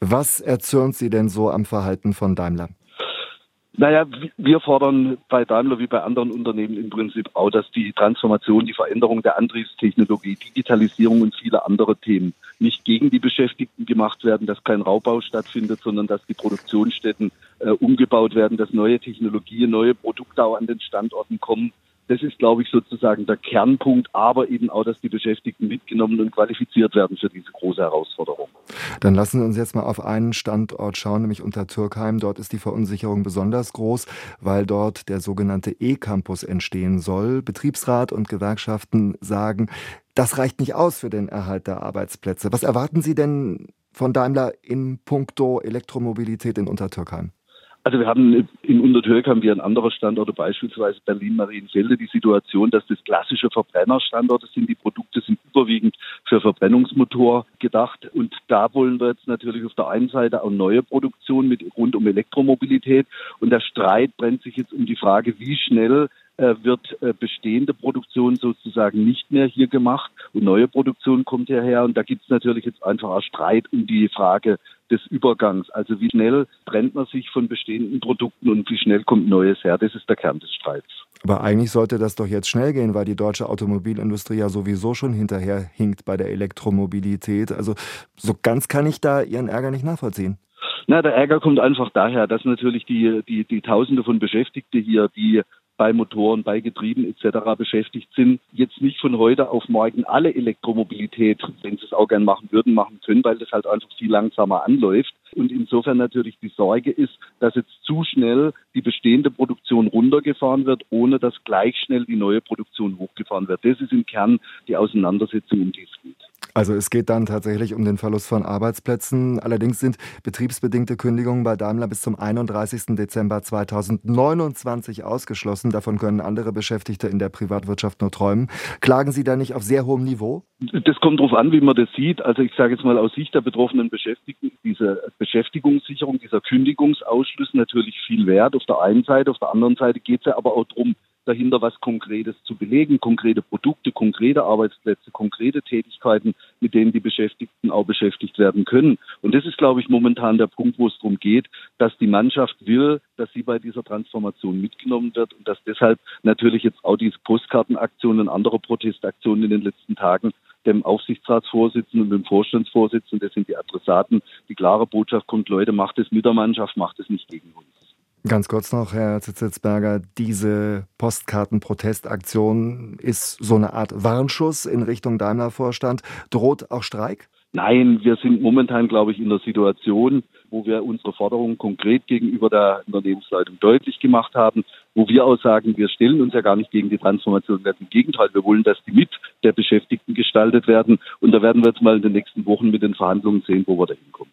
Was erzürnt Sie denn so am Verhalten von Daimler? Naja, wir fordern bei Daimler wie bei anderen Unternehmen im Prinzip auch, dass die Transformation, die Veränderung der Antriebstechnologie, Digitalisierung und viele andere Themen nicht gegen die Beschäftigten gemacht werden, dass kein Raubbau stattfindet, sondern dass die Produktionsstätten umgebaut werden, dass neue Technologien, neue Produkte auch an den Standorten kommen. Das ist, glaube ich, sozusagen der Kernpunkt, aber eben auch, dass die Beschäftigten mitgenommen und qualifiziert werden für diese große Herausforderung. Dann lassen wir uns jetzt mal auf einen Standort schauen, nämlich Untertürkheim. Dort ist die Verunsicherung besonders groß, weil dort der sogenannte E-Campus entstehen soll. Betriebsrat und Gewerkschaften sagen, das reicht nicht aus für den Erhalt der Arbeitsplätze. Was erwarten Sie denn von Daimler in puncto Elektromobilität in Untertürkheim? Also wir haben in Untertürkheim wie an anderer Standorte, beispielsweise Berlin-Marienfelde, die Situation, dass das klassische Verbrennerstandorte sind. Die Produkte sind überwiegend für Verbrennungsmotor gedacht. Und da wollen wir jetzt natürlich auf der einen Seite auch neue Produktion rund um Elektromobilität. Und der Streit brennt sich jetzt um die Frage, wie schnell wird bestehende Produktion sozusagen nicht mehr hier gemacht und neue Produktion kommt hierher. Und da gibt es natürlich jetzt einfach auch Streit um die Frage des Übergangs. Also wie schnell trennt man sich von bestehenden Produkten und wie schnell kommt Neues her? Das ist der Kern des Streits. Aber eigentlich sollte das doch jetzt schnell gehen, weil die deutsche Automobilindustrie ja sowieso schon hinterher hinkt bei der Elektromobilität. Also so ganz kann ich da Ihren Ärger nicht nachvollziehen. Na, der Ärger kommt einfach daher, dass natürlich die Tausende von Beschäftigten hier, die bei Motoren, bei Getrieben etc. beschäftigt sind, jetzt nicht von heute auf morgen alle Elektromobilität, wenn sie es auch gern machen würden, machen können, weil das halt einfach viel langsamer anläuft. Und insofern natürlich die Sorge ist, dass jetzt zu schnell die bestehende Produktion runtergefahren wird, ohne dass gleich schnell die neue Produktion hochgefahren wird. Das ist im Kern die Auseinandersetzung, um die es geht. Also es geht dann tatsächlich um den Verlust von Arbeitsplätzen. Allerdings sind betriebsbedingte Kündigungen bei Daimler bis zum 31. Dezember 2029 ausgeschlossen. Davon können andere Beschäftigte in der Privatwirtschaft nur träumen. Klagen Sie da nicht auf sehr hohem Niveau? Das kommt darauf an, wie man das sieht. Also ich sage jetzt mal aus Sicht der betroffenen Beschäftigten, diese Beschäftigungssicherung, dieser Kündigungsausschluss natürlich viel wert. Auf der einen Seite, auf der anderen Seite geht es ja aber auch darum, dahinter was Konkretes zu belegen, konkrete Produkte, konkrete Arbeitsplätze, konkrete Tätigkeiten, mit denen die Beschäftigten auch beschäftigt werden können. Und das ist, glaube ich, momentan der Punkt, wo es darum geht, dass die Mannschaft will, dass sie bei dieser Transformation mitgenommen wird und dass deshalb natürlich jetzt auch diese Postkartenaktionen und andere Protestaktionen in den letzten Tagen dem Aufsichtsratsvorsitzenden und dem Vorstandsvorsitzenden, das sind die Adressaten, die klare Botschaft kommt, Leute, macht es mit der Mannschaft, macht es nicht gegen uns. Ganz kurz noch, Herr Zitzelsberger, diese Postkarten-Protestaktion ist so eine Art Warnschuss in Richtung Daimler-Vorstand. Droht auch Streik? Nein, wir sind momentan, glaube ich, in der Situation, wo wir unsere Forderungen konkret gegenüber der Unternehmensleitung deutlich gemacht haben, wo wir auch sagen, wir stellen uns ja gar nicht gegen die Transformation. Im Gegenteil, wir wollen, dass die mit der Beschäftigten gestaltet werden. Und da werden wir jetzt mal in den nächsten Wochen mit den Verhandlungen sehen, wo wir da hinkommen.